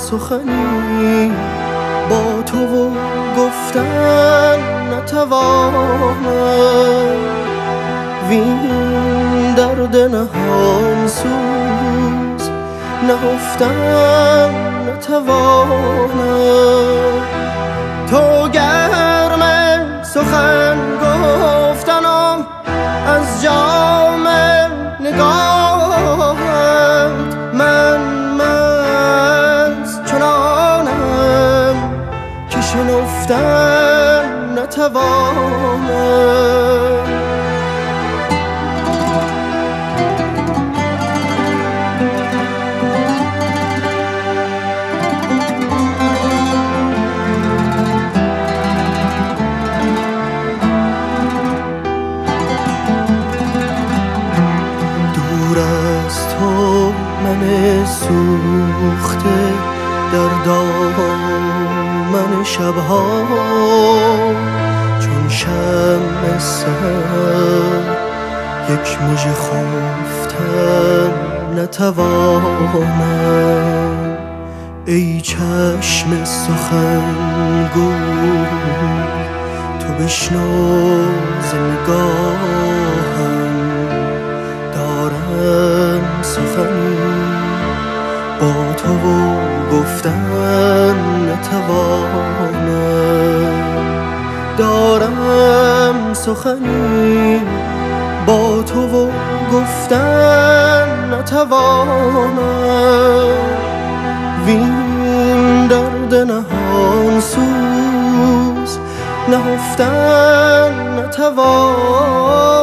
سخنی با تو و گفتن نتوانم، وین درد نهان سوز نهفتن نتوانم. تو گرم سخن گفتنم از جام نگاهت، من چنانم که شنفتن نتوانم. من سوخته در دامن شبها، چون شمع سحر یک مژه خفتن نتوانم. ای چشم سخنگو تو بشنو ز نگاهم، دارم سخنی با تو و گفتن نتوانم. دارم سخنی با تو و گفتن نتوانم، وین درد نهان سوز نهفتن نتوانم.